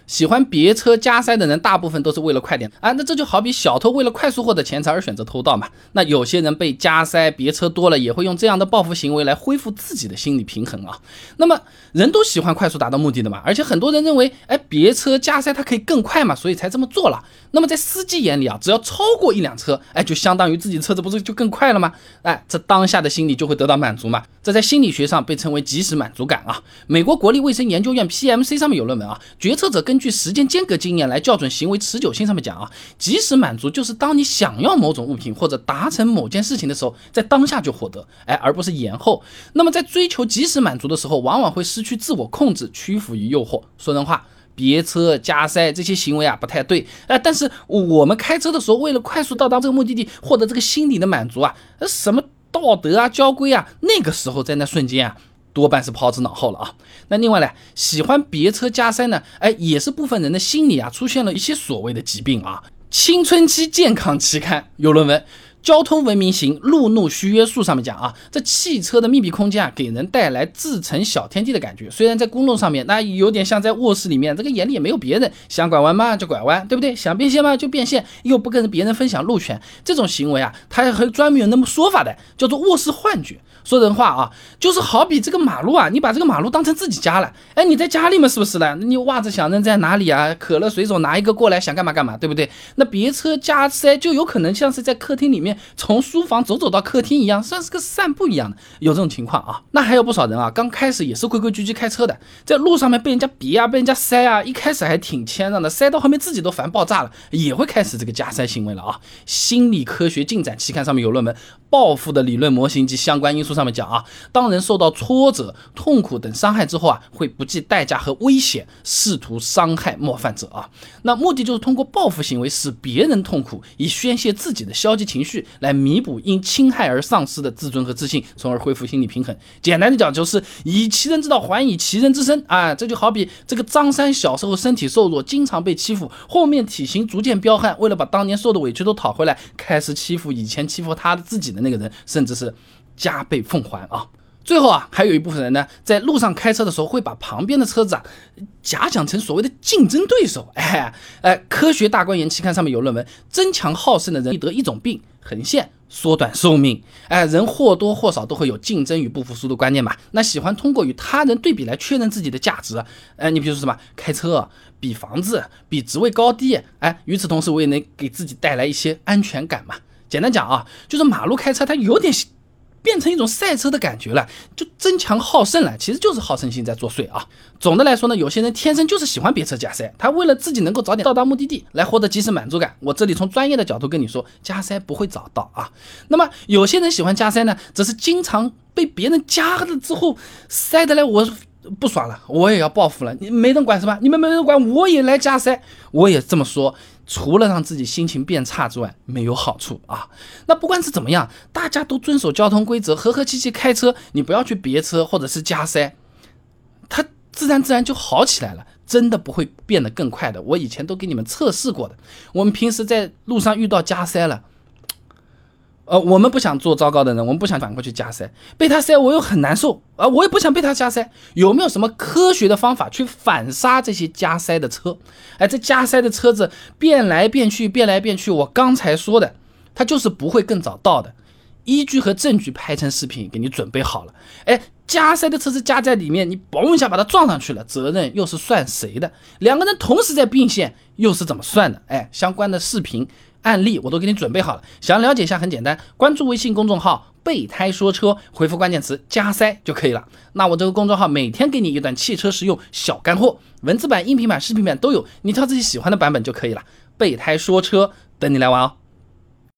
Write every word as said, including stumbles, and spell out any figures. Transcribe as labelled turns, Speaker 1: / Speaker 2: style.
Speaker 1: 喜欢别车加塞的人大部分都是为了快点啊，那这就好比小偷为了快速获得钱财而选择偷盗嘛。那有些人被加塞别车多了，也会用这样的报复行为来恢复自己的心理平衡啊。那么人都喜欢快速达到目的的嘛，而且很多人认为，哎，别车加塞它可以更快嘛，所以才这么做了。那么在司机眼里啊，只要超过一辆车，哎，就相当于自己车子不是就更快了吗？哎，这当下的心理就会得到满足嘛。这在心理学上被称为即时满足感啊。美国国立卫生研究院 P M C 上面有论文啊，决策者根据时间间隔经验来校准行为持久性上面讲啊，即时满足就是当你想要某种物品或者达成某件事情的时候，在当下就获得，哎，而不是延后。那么在追求即时满足的时候，往往会失去自我控制，屈服于诱惑。说人话，别车加塞这些行为啊不太对，呃，但是我们开车的时候，为了快速到达这个目的地，获得这个心理的满足啊，什么道德啊、交规啊，那个时候在那瞬间啊，多半是抛之脑后了啊。那另外呢，喜欢别车加塞呢，哎，也是部分人的心理啊出现了一些所谓的疾病啊。青春期健康期刊有论文。交通文明型路怒虚约术上面讲啊，这汽车的密闭空间啊，给人带来自成小天地的感觉。虽然在公路上面，那有点像在卧室里面，这个眼里也没有别人，想拐弯嘛就拐弯，对不对？想变线嘛就变线，又不跟别人分享路权，这种行为啊，它还专门有那么说法的，叫做卧室幻觉。说人话啊，就是好比这个马路啊，你把这个马路当成自己家了，哎，你在家里面是不是了？你袜子想扔在哪里啊？可乐随手拿一个过来，想干嘛干嘛，对不对？那别车加塞就有可能像是在客厅里面从书房走走到客厅一样，像是个散步一样的，有这种情况啊。那还有不少人啊，刚开始也是规规矩矩开车的，在路上面被人家别啊，被人家塞啊，一开始还挺谦让的，塞到后面自己都烦爆炸了，也会开始这个加塞行为了啊。心理科学进展期刊上面有论文，报复的理论模型及相关因素上面讲啊，当人受到挫折、痛苦等伤害之后啊，会不计代价和危险试图伤害冒犯者啊。那目的就是通过报复行为使别人痛苦，以宣泄自己的消极情绪，来弥补因侵害而丧失的自尊和自信，从而恢复心理平衡。简单的讲就是以其人之道还以其人之身啊，这就好比这个张三小时候身体瘦弱，经常被欺负，后面体型逐渐彪悍，为了把当年受的委屈都讨回来，开始欺负以前欺负他的自己的那个人，甚至是加倍奉还啊。最后啊，还有一部分人呢，在路上开车的时候，会把旁边的车子啊假想成所谓的竞争对手。哎哎，科学大观研期刊上面有论文，争强好胜的人易得一种病，横线，缩短寿命。哎，人或多或少都会有竞争与不服输的观念嘛。那喜欢通过与他人对比来确认自己的价值。哎，你比如说什么开车比房子比职位高低。哎，与此同时我也能给自己带来一些安全感嘛。简单讲啊，就是马路开车它有点变成一种赛车的感觉了，就争强好胜了，其实就是好胜心在作祟啊。总的来说呢，有些人天生就是喜欢别车加塞，他为了自己能够早点到达目的地来获得即时满足感。我这里从专业的角度跟你说，加塞不会早到啊。那么有些人喜欢加塞呢，则是经常被别人加了之后塞得来我不爽了，我也要报复了，你没人管是吧？你们没人管，我也来加塞。我也这么说，除了让自己心情变差之外，没有好处啊。那不管是怎么样，大家都遵守交通规则，和和气气开车，你不要去别车或者是加塞，它自然自然就好起来了，真的不会变得更快的。我以前都给你们测试过的。我们平时在路上遇到加塞了，呃，我们不想做糟糕的人，我们不想反过去加塞，被他塞我又很难受啊、呃，我也不想被他加塞。有没有什么科学的方法去反杀这些加塞的车？哎，这加塞的车子变来变去，变来变去，我刚才说的，它就是不会更早到的。依据和证据拍成视频给你准备好了。哎，加塞的车子加在里面，你嘣一下把它撞上去了，责任又是算谁的？两个人同时在并线，又是怎么算的？哎，相关的视频案例我都给你准备好了，想了解一下很简单，关注微信公众号备胎说车，回复关键词加塞就可以了。那我这个公众号每天给你一段汽车实用小干货，文字版、音频版、视频版都有，你挑自己喜欢的版本就可以了。备胎说车等你来玩哦。